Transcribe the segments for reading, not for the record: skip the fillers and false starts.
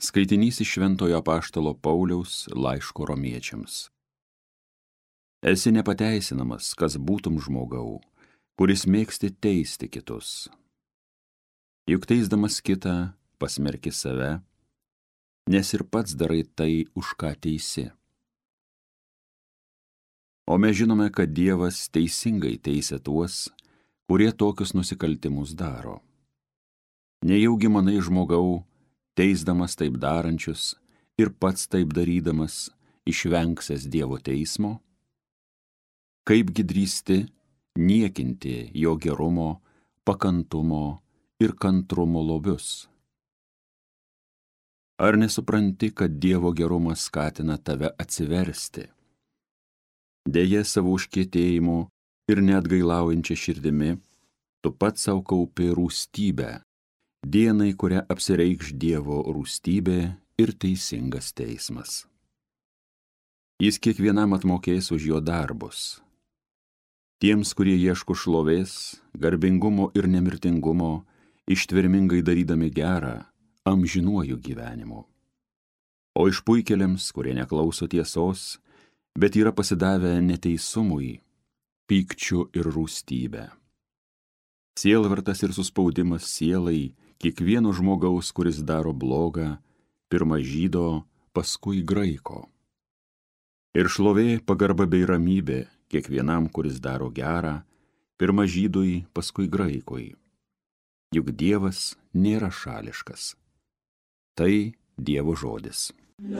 Skaitinys iš Šventojo apaštalo Pauliaus laiško romiečiams. Esi nepateisinamas, kas būtum žmogau, kuris mėgsti teisti kitus. Juk teisdamas kitą pasmerki save, nes ir pats darai tai, už ką teisi. O mes žinome, kad Dievas teisingai teisia tuos, kurie tokius nusikaltimus daro. Nejaugi manai, žmogau, teisdamas taip darančius ir pats taip darydamas, išvengsęs Dievo teismo? Kaipgi drįsti niekinti jo gerumo, pakantumo ir kantrumo lobius? Ar nesupranti, kad Dievo gerumas skatina tave atsiversti? Deja, savo užkietėjimu ir neatgailaujančia širdimi, tu pats savo kaupi rūstybę, dienai, kurią apsireikš Dievo rūstybė ir teisingas teismas. Jis kiekvienam atmokės už jo darbus. Tiems, kurie ieško šlovės, garbingumo ir nemirtingumo, ištvermingai darydami gerą, amžinuoju gyvenimu. O išpuikėliams, kurie neklauso tiesos, bet yra pasidavę neteisumui, pykčiu ir rūstybę. Sielvartas ir suspaudimas sielai kiekvieno žmogaus, kuris daro blogą, pirma žydo, paskui graiko. Ir šlovė, pagarba bei ramybė kiekvienam, kuris daro gerą, pirma žydui, paskui graikui. Juk Dievas nėra šališkas. Tai Dievo žodis.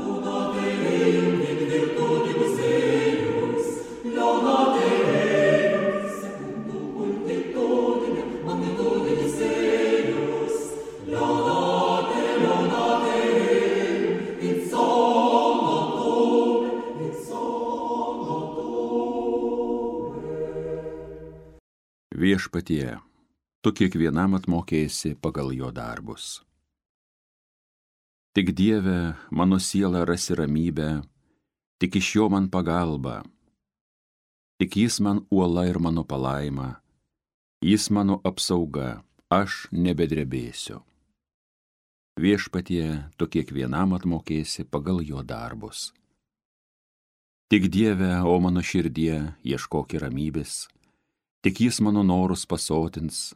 Viešpatie, tu kiekvienam atmokėsi pagal jo darbus. Tik Dieve, mano siela rasi ramybę, tik iš jo man pagalba. Tik jis man uola ir mano palaima, jis mano apsauga, aš nebedrebėsiu. Viešpatie, tu kiekvienam atmokėsi pagal jo darbus. Tik Dieve, o mano širdie, ieškok ramybės, tik jis mano norus pasotins,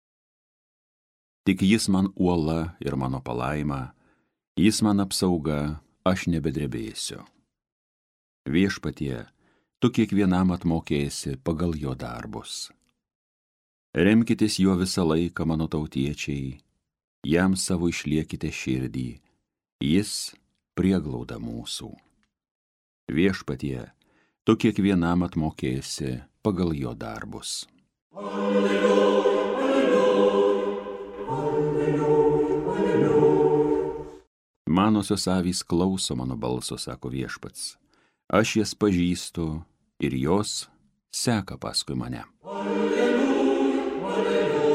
tik jis man uola ir mano palaima, jis man apsauga, aš nebedrebėsiu. Viešpatie, tu kiekvienam atmokėsi pagal jo darbus. Remkitės juo visą laiką, mano tautiečiai, jam savo išliekite širdį, jis prieglauda mūsų. Viešpatie, tu kiekvienam atmokėsi pagal jo darbus. Alleluja, alleluja, alleluja, alleluja. Manosios avys klauso mano balso, sako Viešpats. Aš jas pažįstu ir jos seka paskui mane. Alleluja, alleluja.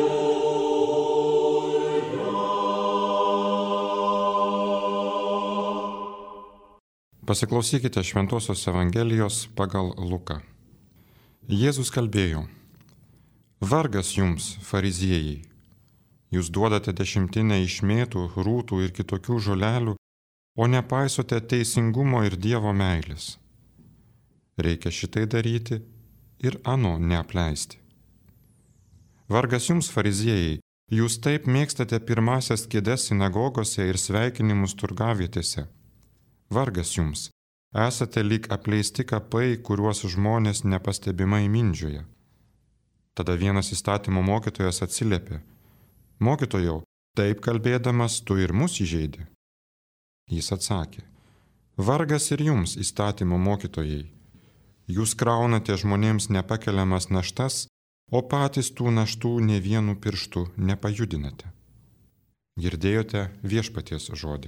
Pasiklausykite Šventosios Evangelijos pagal Luką. Jėzus kalbėjo: Vargas jums, fariziejai, jūs duodate dešimtinę iš mėtų, rūtų ir kitokių žolelių, o nepaisote teisingumo ir Dievo meilės. Reikia šitai daryti ir ano neapleisti. Vargas jums, fariziejai, jūs taip mėgstate pirmasias kėdes sinagogose ir sveikinimus turgavietėse. Vargas jums, esate lyg apleisti kapai, kuriuos žmonės nepastebimai mindžioja. Tada vienas įstatymo mokytojas atsiliepė: Mokytojau, taip kalbėdamas tu ir mus įžeidi. Jis atsakė: Vargas ir jums, įstatymo mokytojai. Jūs kraunate žmonėms nepakeliamas naštas, o patys tų naštų nė vienu pirštu nepajudinate. Girdėjote Viešpaties žodį.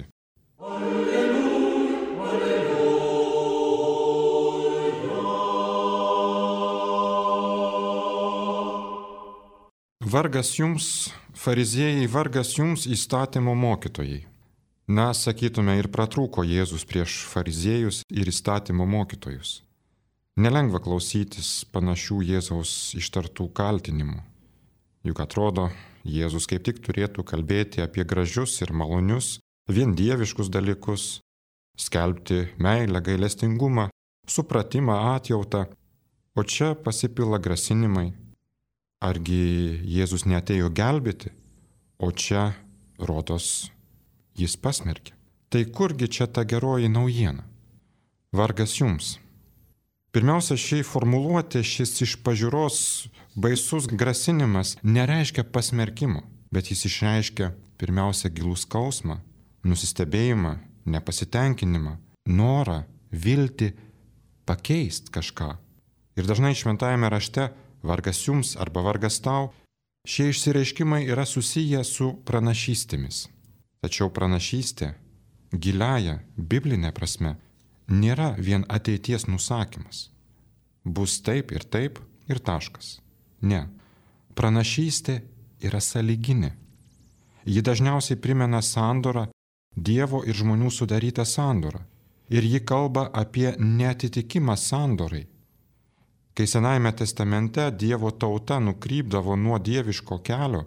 Vargas jums, fariziejai, vargas jums, įstatymo mokytojai. Na, sakytume, ir pratrūko Jėzus prieš fariziejus ir įstatymo mokytojus. Nelengva klausytis panašių Jėzaus ištartų kaltinimų. Juk atrodo, Jėzus kaip tik turėtų kalbėti apie gražius ir malonius vien dieviškus dalykus, skelbti meilę, gailestingumą, supratimą, atjautą, o čia pasipila grasinimai. Argi Jėzus neatėjo gelbėti, o čia, rodos, jis pasmerkė. Tai kurgi čia ta geroji naujiena? Vargas jums. Pirmiausia, ši formuluotė, šis iš pažiūros baisus grasinimas nereiškia pasmerkimo, bet jis išreiškia pirmiausia gilų skausmą, nusistebėjimą, nepasitenkinimą, norą, viltį pakeisti kažką. Ir dažnai šventajame rašte vargas jums arba vargas tau, šie išsireiškimai yra susiję su pranašystėmis. Tačiau pranašystė, giliaja, biblinė prasme, nėra vien ateities nusakymas. Bus taip ir taškas. Ne. Pranašystė yra sąlyginė. Ji dažniausiai primena sandorą, Dievo ir žmonių sudarytą sandorą. Ir ji kalba apie neatitikimą sandorai. Kai Senajame testamente Dievo tauta nukrypdavo nuo dieviško kelio,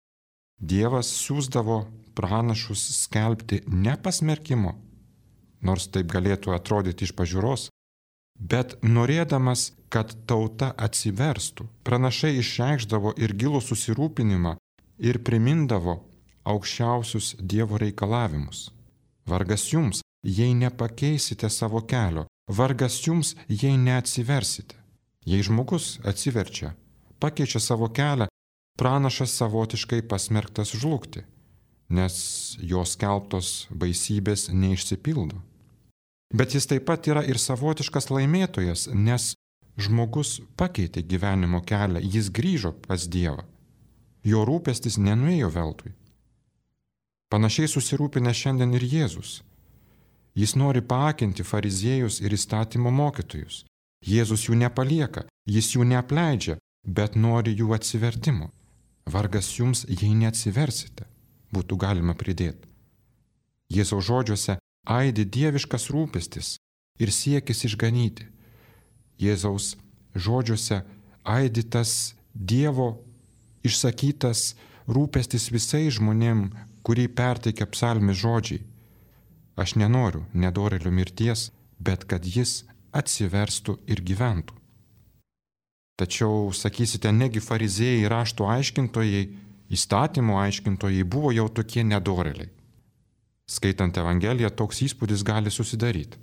Dievas siųsdavo pranašus skelbti ne pasmerkimo, nors taip galėtų atrodyti iš pažiūros, bet norėdamas, kad tauta atsiverstų. Pranašai išreikšdavo ir gilų susirūpinimą ir primindavo aukščiausius Dievo reikalavimus. Vargas jums, jei nepakeisite savo kelio, vargas jums, jei neatsiversite. Jei žmogus atsiverčia, pakeičia savo kelią, pranašas savotiškai pasmerktas žlugti, nes jo skelbtos baisybės neišsipildo. Bet jis taip pat yra ir savotiškas laimėtojas, nes žmogus pakeitė gyvenimo kelią, jis grįžo pas Dievą. Jo rūpestis nenuėjo veltui. Panašiai susirūpinę šiandien ir Jėzus. Jis nori paakinti fariziejus ir įstatymo mokytojus. Jėzus jų nepalieka, jis jų neapleidžia, bet nori jų atsivertimo. Vargas jums, jei neatsiversite, būtų galima pridėti. Jėzaus žodžiuose aidi dieviškas rūpestis ir siekis išganyti. Jėzaus žodžiuose aidi tas Dievo išsakytas rūpestis visais žmonėm, kurį perteikia psalmis žodžiai. Aš nenoriu nedorėlio mirties, bet kad jis atsiverstų ir gyventų. Tačiau, sakysite, negi fariziejai, rašto aiškintojai, įstatymo aiškintojai buvo jau tokie nedorėliai. Skaitant Evangeliją, toks įspūdis gali susidaryti.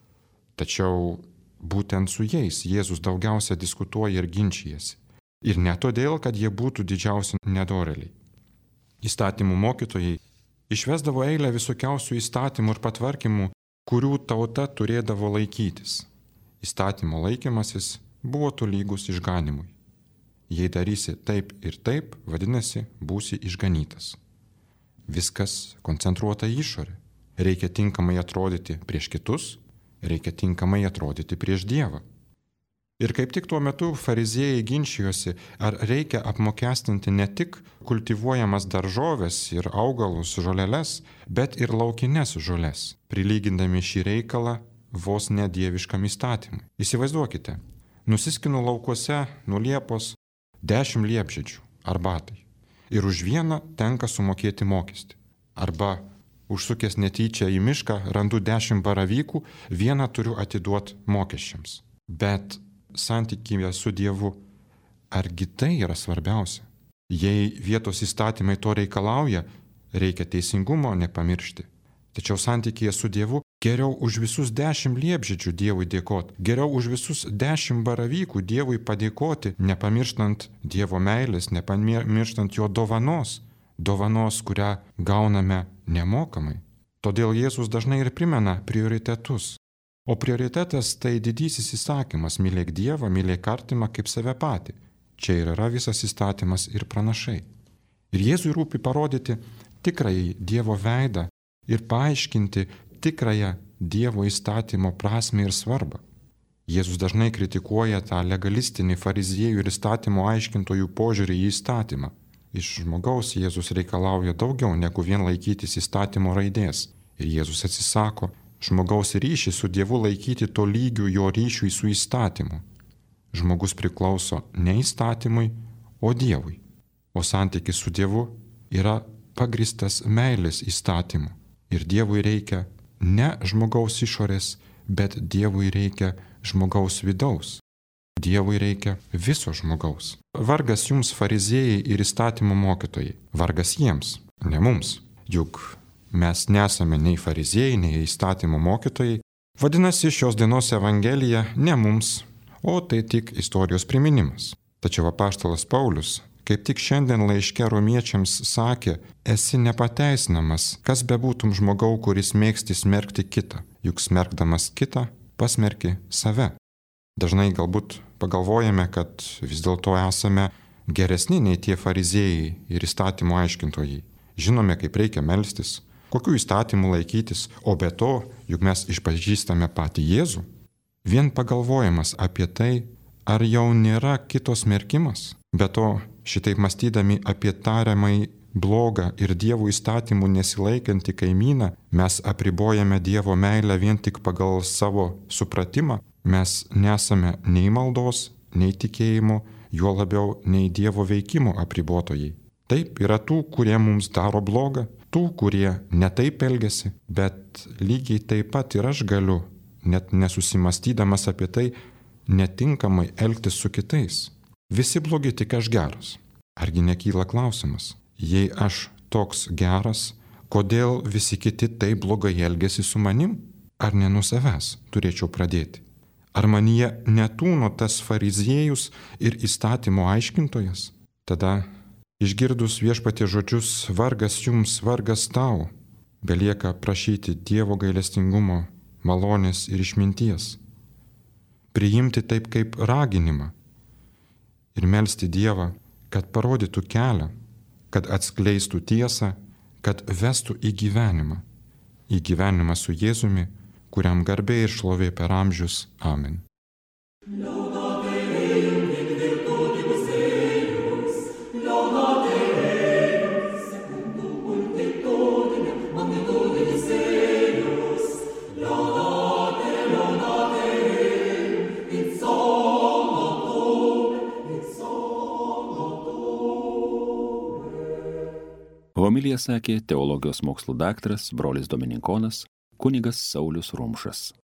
Tačiau būtent su jais Jėzus daugiausia diskutuoja ir ginčijasi. Ir ne todėl, kad jie būtų didžiausi nedorėliai. Įstatymų mokytojai išvesdavo eilę visokiausių įstatymų ir patvarkymų, kurių tauta turėdavo laikytis. Įstatymo laikymasis buvo tolygus išganimui. Jei darysi taip ir taip, vadinasi, būsi išganytas. Viskas koncentruota į išorę. Reikia tinkamai atrodyti prieš kitus, reikia tinkamai atrodyti prieš Dievą. Ir kaip tik tuo metu fariziejai ginčijosi, ar reikia apmokestinti ne tik kultivuojamas daržoves ir augalus, žoleles, bet ir laukines žoles, prilygindami šį reikalą vos ne dieviškam įstatymui. Įsivaizduokite, nusiskinu laukuose nuo Liepos 10 liepžiedžių arbatai ir už vieną tenka sumokėti mokestį. Arba užsukęs netyčia į mišką randu 10 baravykų, vieną turiu atiduoti mokesčiams. Bet santykyje su Dievu, argi tai yra svarbiausia? Jei vietos įstatymai to reikalauja, reikia teisingumo nepamiršti. Tačiau santykyje su Dievu geriau už visus 10 liepžiedžių Dievui dėkoti, geriau už visus 10 baravykų Dievui padėkoti, nepamirštant Dievo meilės, nepamirštant jo dovanos, kurią gauname nemokamai. Todėl Jėzus dažnai ir primena prioritetus. O prioritetas tai didysis įsakymas – mylėk Dievą, mylėk artimą kaip save patį. Čia ir yra visas įstatymas ir pranašai. Ir Jėzui rūpi parodyti tikrąjį Dievo veidą ir paaiškinti tikrąją Dievo įstatymo prasmę ir svarbą. Jėzus dažnai kritikuoja tą legalistinį fariziejų ir įstatymo aiškintojų požiūrį į įstatymą. Iš žmogaus Jėzus reikalauja daugiau negu vien laikytis įstatymo raidės. Ir Jėzus atsisako žmogaus ryšį su Dievu laikyti to lygiu jo ryšiui su įstatymu. Žmogus priklauso ne įstatymui, o Dievui. O santykis su Dievu yra pagristas meilės įstatymu. Ir Dievui reikia ne žmogaus išorės, bet Dievui reikia žmogaus vidaus. Dievui reikia viso žmogaus. Vargas jums, fariziejai ir įstatymų mokytojai. Vargas jiems, ne mums. Juk mes nesame nei fariziejai, nei įstatymų mokytojai. Vadinasi, šios dienos evangelija ne mums, o tai tik istorijos priminimas. Tačiau apaštalas Paulius kaip tik šiandien laiške romiečiams sakė, esi nepateisinamas, kas bebūtum žmogau, kuris mėgsti smerkti kitą. Juk smerkdamas kitą, pasmerki save. Dažnai galbūt pagalvojame, kad vis dėlto esame geresni nei tie fariziejai ir įstatymų aiškintojai. Žinome, kaip reikia melstis, kokių įstatymų laikytis, o be to, juk mes išpažįstame patį Jėzų. Vien pagalvojimas apie tai, ar jau nėra kito smerkimas. Be to, šitaip mąstydami apie tariamai blogą ir Dievo įstatymų nesilaikantį kaimyną, mes apribojame Dievo meilę vien tik pagal savo supratimą. Mes nesame nei maldos, nei tikėjimo, juo labiau nei Dievo veikimo apribotojai. Taip, yra tų, kurie mums daro blogą, tų, kurie netaip elgiasi, bet lygiai taip pat ir aš galiu, net nesusimastydamas apie tai, netinkamai elgtis su kitais. Visi blogi, tik aš geras. Argi nekyla klausimas, jei aš toks geras, kodėl visi kiti taip blogai elgesi su manim? Ar ne nuo savęs turėčiau pradėti? Ar manyje netūno tas fariziejus ir įstatymo aiškintojas? Tada, išgirdus viešpatie žodžius, vargas jums, vargas tau, belieka prašyti Dievo gailestingumo, malonės ir išminties. Priimti taip kaip raginimą ir melsti Dievą, kad parodytų kelią, kad atskleistų tiesą, kad vestų į gyvenimą su Jėzumi, kuriam garbė ir šlovė per amžius. Amen. Homiliją sakė teologijos mokslų daktaras, brolis dominikonas, kunigas Saulius Rumšas.